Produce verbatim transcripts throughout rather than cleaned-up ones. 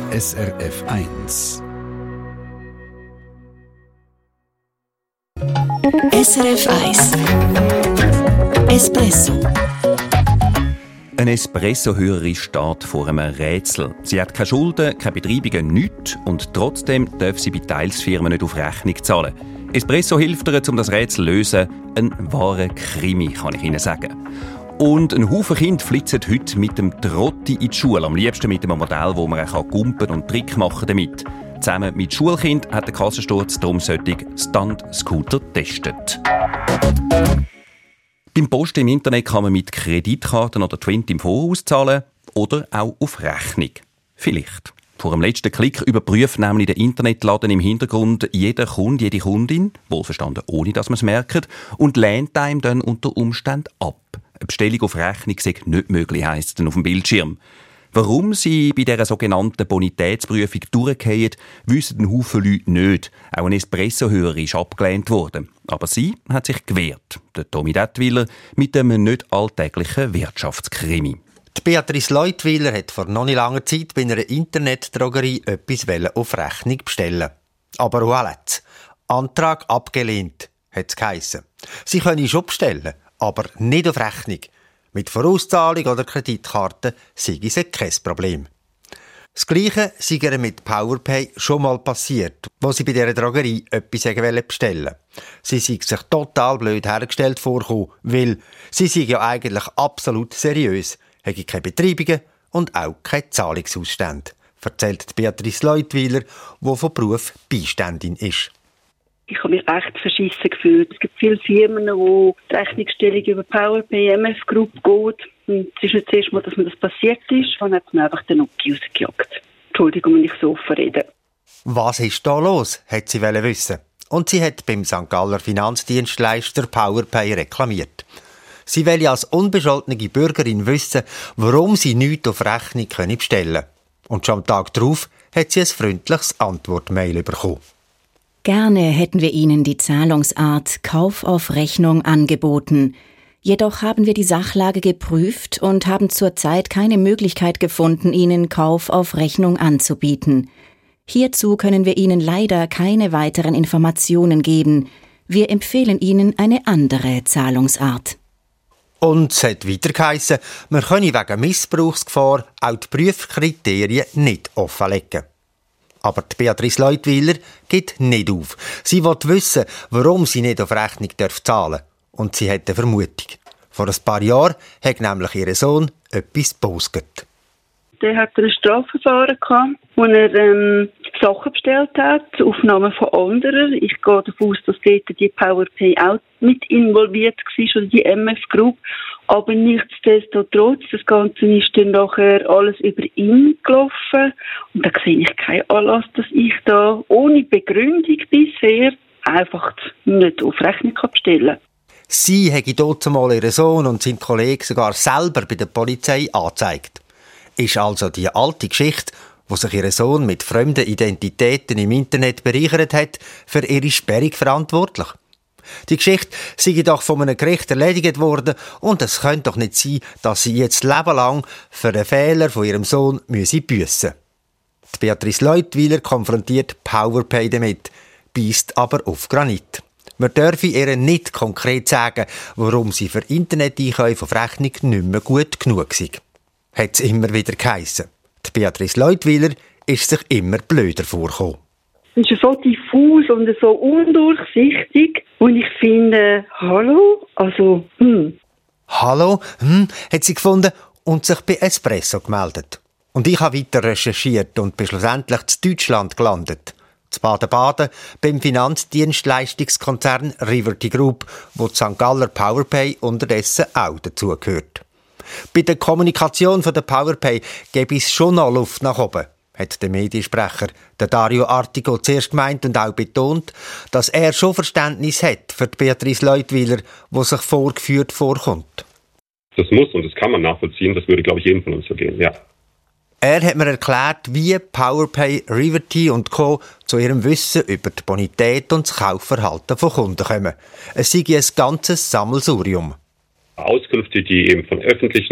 S R F eins. S R F eins Espresso. Eine Espresso-Hörerin steht vor einem Rätsel. Sie hat keine Schulden, keine Betreibungen, nichts und trotzdem darf sie bei Teilsfirmen nicht auf Rechnung zahlen. Espresso hilft ihr, um das Rätsel zu lösen. Ein wahrer Krimi, kann ich Ihnen sagen. Und ein Haufen Kinder flitzen heute mit dem Trotti in die Schule. Am liebsten mit einem Modell, wo man auch gumpen und Trick machen damit. Zusammen mit Schulkind hat der Kassensturz darum solche Stunt-Scooter getestet. Beim Posten im Internet kann man mit Kreditkarten oder Twint im Voraus zahlen oder auch auf Rechnung. Vielleicht. Vor dem letzten Klick überprüft nämlich der Internetladen im Hintergrund jeder Kunde, jede Kundin, wohlverstanden ohne dass man es merkt, und lehnt einem dann unter Umständen ab. Eine Bestellung auf Rechnung sei nicht möglich, heisst es dann auf dem Bildschirm. Warum sie bei dieser sogenannten Bonitätsprüfung durchgehen, wissen ein Haufen Leute nicht. Auch ein Espresso-Hörer ist abgelehnt worden. Aber sie hat sich gewehrt. Der Tommy Dettwiller mit einem nicht alltäglichen Wirtschaftskrimi. Die Beatrice Leutwiler hat vor noch nicht langer Zeit bei einer Internetdrogerie etwas auf Rechnung bestellen. Aber voilà, Antrag abgelehnt, hat es geheissen. Sie können schon bestellen, aber nicht auf Rechnung. Mit Vorauszahlung oder Kreditkarte sei es kein Problem. Das Gleiche sei ihr mit Powerpay schon mal passiert, wo sie bei dieser Drogerie etwas bestellen wollten. Sie sei sich total blöd hergestellt vorgekommen, weil sie sei ja eigentlich absolut seriös, hätte keine Betreibungen und auch keine Zahlungsausstände, erzählt Beatrice Leutwiler, die von Beruf Beiständin ist. Ich habe mich echt verschissen gefühlt. Es gibt viele Firmen, wo die Rechnungsstellung über PowerPay, M F Group geht. Und es ist nicht das erste Mal, dass mir das passiert ist. Dann hat man einfach den Nuki rausgejagt. Entschuldigung, wenn ich so offen rede. Was ist da los, hat sie wissen. Und sie hat beim Sankt Galler Finanzdienstleister PowerPay reklamiert. Sie will als unbescholtene Bürgerin wissen, warum sie nichts auf Rechnung bestellen können. Und schon am Tag darauf hat sie ein freundliches Antwortmail bekommen. Gerne hätten wir Ihnen die Zahlungsart Kauf auf Rechnung angeboten. Jedoch haben wir die Sachlage geprüft und haben zurzeit keine Möglichkeit gefunden, Ihnen Kauf auf Rechnung anzubieten. Hierzu können wir Ihnen leider keine weiteren Informationen geben. Wir empfehlen Ihnen eine andere Zahlungsart. Und es hat weiter geheissen, wir können wegen Missbrauchsgefahr auch die Prüfkriterien nicht offenlegen. Aber die Beatrice Leutwiler gibt nicht auf. Sie will wissen, warum sie nicht auf Rechnung zahlen darf. Und sie hat eine Vermutung. Vor ein paar Jahren hat nämlich ihr Sohn etwas gepostet. Der hat ein Strafverfahren gehabt, wo er ähm, Sachen bestellt hat, Aufnahmen von anderen. Ich gehe davon aus, dass dort die PowerPay auch mit involviert war, oder die M F Group. Aber nichtsdestotrotz, das Ganze ist dann nachher alles über ihn gelaufen. Und da sehe ich keinen Anlass, dass ich da ohne Begründung bisher einfach nicht auf Rechnung bestellen kann. Sie habe dort mal ihren Sohn und seinen Kollegen sogar selber bei der Polizei angezeigt. Ist also die alte Geschichte, wo sich ihr Sohn mit fremden Identitäten im Internet bereichert hat, für ihre Sperrung verantwortlich? Die Geschichte sei doch von einem Gericht erledigt worden und es könnte doch nicht sein, dass sie jetzt lebenlang für den Fehler von ihrem Sohn büssen müsse. Die Beatrice Leutwiler konfrontiert PowerPay damit, beisst aber auf Granit. Man dürfe ihr nicht konkret sagen, warum sie für Internet-Einkäufe auf Rechnung nicht mehr gut genug sei. Hat es immer wieder geheissen. Die Beatrice Leutwiler ist sich immer blöder vorgekommen. Es ist so diffus und so undurchsichtig. Und ich finde, hallo? Also, hm. Hallo? Hm, hat sie gefunden und sich bei Espresso gemeldet. Und ich habe weiter recherchiert und bin schlussendlich in Deutschland gelandet. Zu Baden-Baden beim Finanzdienstleistungskonzern Riverty Group, wo die Sankt Galler PowerPay unterdessen auch dazugehört. Bei der Kommunikation von der PowerPay gäbe es schon noch Luft nach oben, hat der Mediensprecher, der Dario Artico, zuerst gemeint und auch betont, dass er schon Verständnis hat für die Beatrice Leutwiler, die sich vorgeführt vorkommt. Das muss und das kann man nachvollziehen, das würde, glaube ich, jedem von uns so gehen, ja. Er hat mir erklärt, wie PowerPay, Riverty und Co. zu ihrem Wissen über die Bonität und das Kaufverhalten von Kunden kommen. Es sei ein ganzes Sammelsurium. Auskünfte, die eben von öffentlichen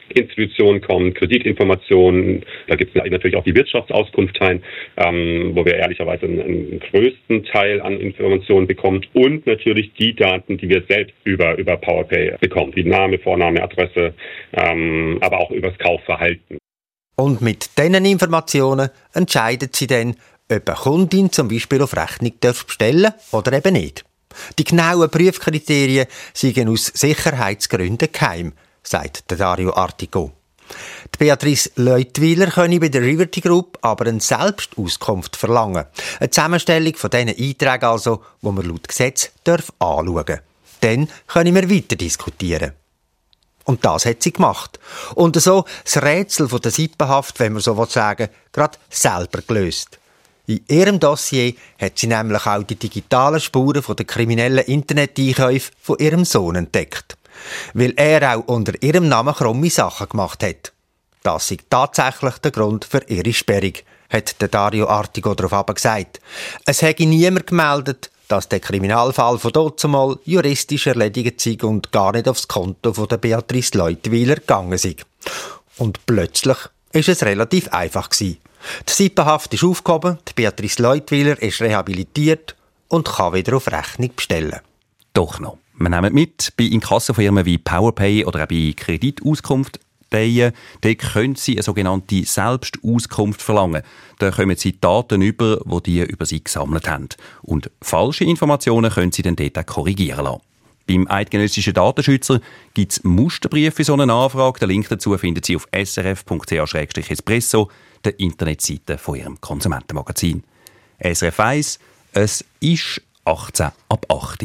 Institutionen kommen, Kreditinformationen. Da gibt es natürlich auch die Wirtschaftsauskunft rein, ähm, wo wir ehrlicherweise einen, einen größten Teil an Informationen bekommen und natürlich die Daten, die wir selbst über, über PowerPay bekommen, wie Name, Vorname, Adresse, ähm, aber auch über das Kaufverhalten. Und mit diesen Informationen entscheidet sie dann, ob eine Kundin zum Beispiel auf Rechnung bestellen darf oder eben nicht. Die genauen Prüfkriterien seien aus Sicherheitsgründen geheim, sagt Dario Artico. Die Beatrice Leutwiler könne bei der Riverty Group aber eine Selbstauskunft verlangen. Eine Zusammenstellung von diesen Einträgen also, die man laut Gesetz darf anschauen darf. Dann können wir weiter diskutieren. Und das hat sie gemacht. Und so das Rätsel von der Sippenhaft, wenn man so sagen will, gerade selber gelöst. In ihrem Dossier hat sie nämlich auch die digitalen Spuren von den kriminellen Internet-Einkäufen von ihrem Sohn entdeckt. Weil er auch unter ihrem Namen krumme Sachen gemacht hat. Das ist tatsächlich der Grund für ihre Sperrung, hat der Dario Artico darauf gesagt. Es hätte niemand gemeldet, dass der Kriminalfall von dazumal juristisch erledigt sei und gar nicht aufs Konto von der Beatrice Leutwiler gegangen sei. Und plötzlich ist es relativ einfach gewesen. Die Sippenhaft ist aufgehoben, die Beatrice Leutwiler ist rehabilitiert und kann wieder auf Rechnung bestellen. Doch noch. Wir nehmen mit, bei Inkassofirmen wie PowerPay oder auch bei Kreditauskunft, dort können Sie eine sogenannte Selbstauskunft verlangen. Da kommen Sie Daten über, die die über Sie gesammelt haben. Und falsche Informationen können Sie dann dort auch korrigieren lassen. Beim eidgenössischen Datenschützer gibt es Musterbriefe für so eine Anfrage. Den Link dazu finden Sie auf s r f punkt c h slash espresso, der Internetseite von Ihrem Konsumentenmagazin. S R F eins, es ist achtzehn ab acht.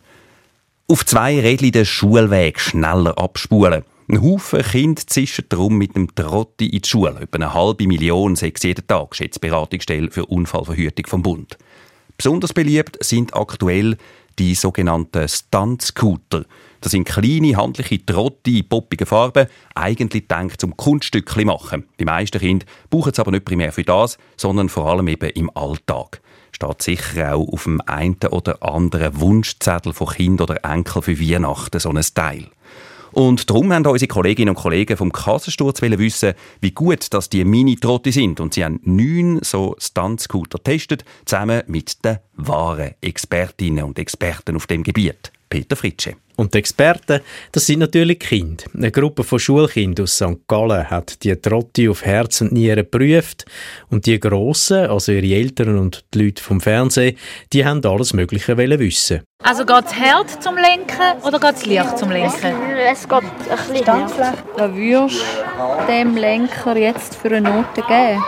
Auf zwei Rädchen den Schulweg schneller abspulen. Ein Haufen Kinder zischen darum mit einem Trotti in die Schule. Etwa eine halbe Million sechs jeden Tag, schätzt die Beratungsstelle für Unfallverhütung vom Bund. Besonders beliebt sind aktuell die sogenannten Stunt-Scooter. Das sind kleine, handliche Trotti in poppigen Farben, eigentlich gedacht zum Kunststückchen machen. Die meisten Kinder brauchen es aber nicht primär für das, sondern vor allem eben im Alltag. Steht sicher auch auf dem einen oder anderen Wunschzettel von Kind oder Enkel für Weihnachten so ein Teil. Und darum haben unsere Kolleginnen und Kollegen vom Kassensturz wissen, wie gut dass die Mini-Trotti sind. Und sie haben neun so Stunt-Scooter getestet, zusammen mit den wahren Expertinnen und Experten auf dem Gebiet. Peter Fritsche. Und die Experten, das sind natürlich die Kinder. Eine Gruppe von Schulkindern aus Sankt Gallen hat die Trotti auf Herz und Nieren geprüft. Und die Grossen, also ihre Eltern und die Leute vom Fernsehen, die haben alles Mögliche wissen. Also geht es hart zum Lenken oder geht es leicht zum Lenken? Es geht ein bisschen hart. Was würdest du dem Lenker jetzt für eine Note geben?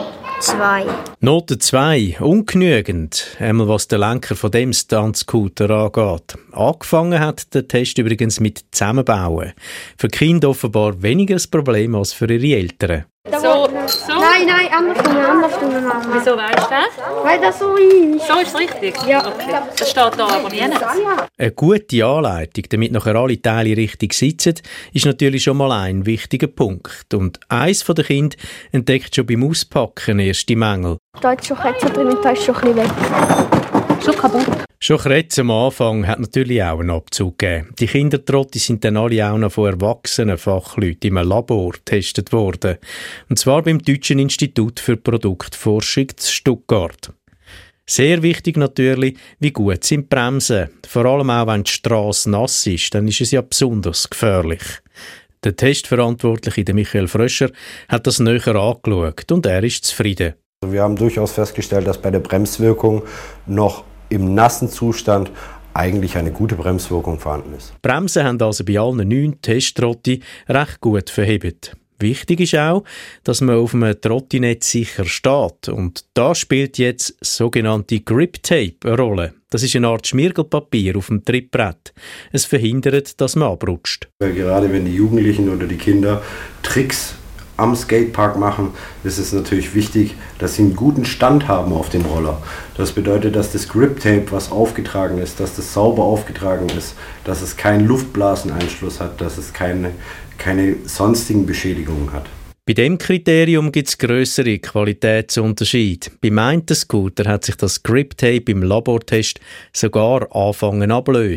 Zwei. Note zwei, ungenügend, einmal was der Lenker von dem Stunt-Scooter angeht. Angefangen hat der Test übrigens mit Zusammenbauen. Für die Kinder offenbar weniger ein Problem als für ihre Eltern. So, so? Nein, nein, andersrum, andersrum. Wieso weißt du das? Weil das so ist. So ist es richtig? Ja. Okay. Das steht da aber nicht. Eine gute Anleitung, damit nachher alle Teile richtig sitzen, ist natürlich schon mal ein wichtiger Punkt. Und eins der Kinder entdeckt schon beim Auspacken erste Mängel. Da ist schon Kretze drin und da ist schon ein bisschen weg. Schon kaputt. Schon Kretze am Anfang hat natürlich auch einen Abzug gegeben. Die Kindertrotti sind dann alle auch noch von erwachsenen Fachleuten im Labor getestet worden. Und zwar beim Deutschen Institut für Produktforschung in Stuttgart. Sehr wichtig natürlich, wie gut sind die Bremsen. Vor allem auch, wenn die Strasse nass ist, dann ist es ja besonders gefährlich. Der Testverantwortliche, der Michael Fröscher, hat das näher angeschaut und er ist zufrieden. Wir haben durchaus festgestellt, dass bei der Bremswirkung noch im nassen Zustand eigentlich eine gute Bremswirkung vorhanden ist. Bremsen haben also bei allen neun Testtrotti recht gut verhebt. Wichtig ist auch, dass man auf einem Trottinett sicher steht. Und da spielt jetzt das sogenannte Grip Tape eine Rolle. Das ist eine Art Schmirgelpapier auf dem Trittbrett. Es verhindert, dass man abrutscht. Gerade wenn die Jugendlichen oder die Kinder Tricks am Skatepark machen, ist es natürlich wichtig, dass sie einen guten Stand haben auf dem Roller. Das bedeutet, dass das Grip-Tape, was aufgetragen ist, dass das sauber aufgetragen ist, dass es keinen Luftblaseneinschluss hat, dass es keine, keine sonstigen Beschädigungen hat. Bei diesem Kriterium gibt es grössere Qualitätsunterschiede. Beim einen Scooter hat sich das Grip-Tape im Labortest sogar angefangen ablösen.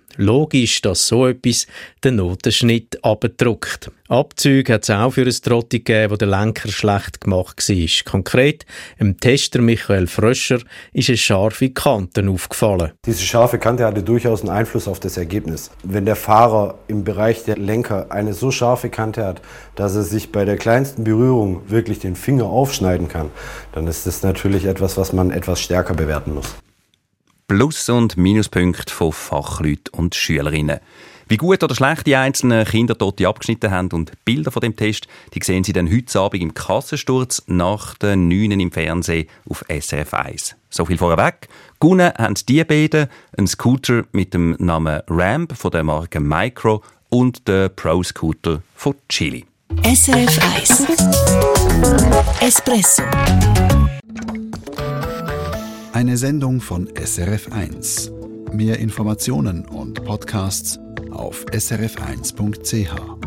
Logisch, dass so etwas den Notenschnitt abdruckt. Abzüge hat es auch für ein Trotto gegeben, wo der Lenker schlecht gemacht war. Konkret, dem Tester Michael Fröscher ist eine scharfe Kante aufgefallen. Diese scharfe Kante hatte durchaus einen Einfluss auf das Ergebnis. Wenn der Fahrer im Bereich der Lenker eine so scharfe Kante hat, dass er sich bei der kleinsten Berührung wirklich den Finger aufschneiden kann, dann ist das natürlich etwas, was man etwas stärker bewerten muss. Plus- und Minuspunkte von Fachleuten und Schülerinnen. Wie gut oder schlecht die einzelnen Kindertote abgeschnitten haben und Bilder von dem Test, die sehen Sie dann heute Abend im Kassensturz nach den neun im Fernsehen auf S R F eins. So viel vorweg. Gewonnen haben die beiden, ein Scooter mit dem Namen Ramp von der Marke Micro und der Pro-Scooter von Chili. S R F eins Espresso. Eine Sendung von S R F eins. Mehr Informationen und Podcasts auf s r f eins punkt c h.